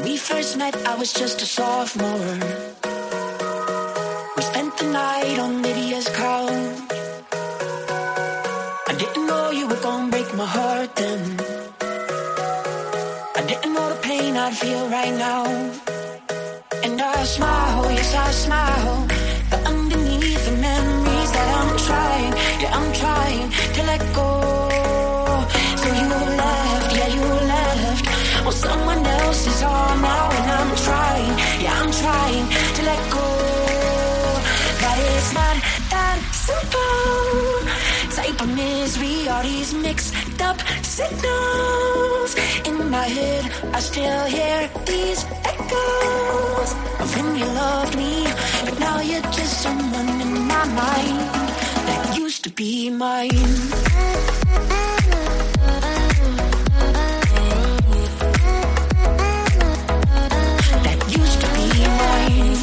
we first met, I was just a sophomore. We spent the night on Lydia's couch. I didn't know you were gonna break my heart then. I didn't know the pain I'd feel right now. And I smile, yes I smile, but underneath the memories that I'm trying, yeah I'm trying to let go. So you left, yeah you left, well someone else's arm now. And I'm trying, yeah I'm trying to let go. But it's not that simple. Type of misery, all these mixed up signals. In my head, I still hear these echoes of when you loved me, but now you're just someone in my mind that used to be mine. That used to be mine.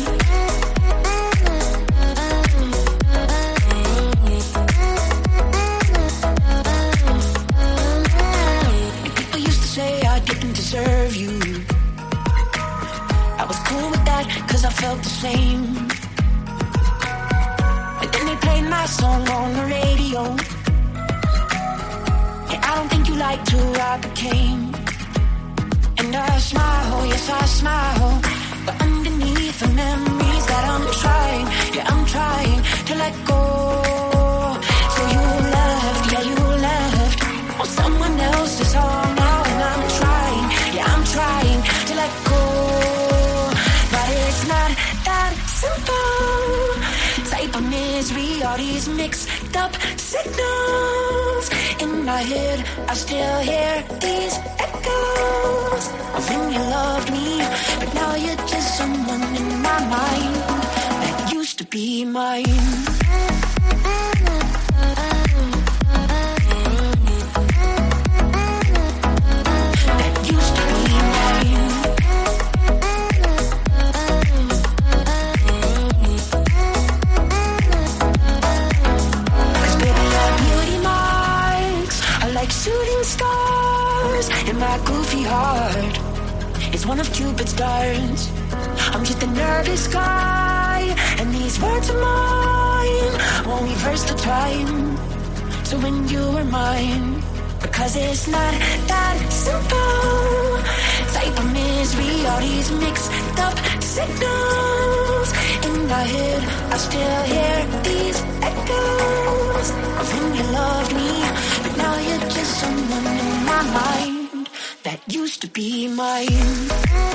Deserve you. I was cool with that, cause I felt the same. But then they played my song on the radio. Yeah, I don't think you liked who I became. And I smile, yes I smile, but underneath the memories that I'm trying, yeah I'm trying to let go. So you left, yeah you left, on someone else's arm now. And I'm trying, yeah I'm trying to let go. But it's not that simple. Type of misery, all these mixed up signals. In my head, I still hear these echoes of when you loved me, but now you're just someone in my mind that used to be mine. Shooting stars in my goofy heart. It's one of Cupid's darts. I'm just a nervous guy, and these words are mine won't reverse the time. So when you were mine, because it's not that simple. Type of misery, all these mixed up signals. In my head, I still hear these echoes of when you loved me, but now you're just someone in my mind that used to be mine.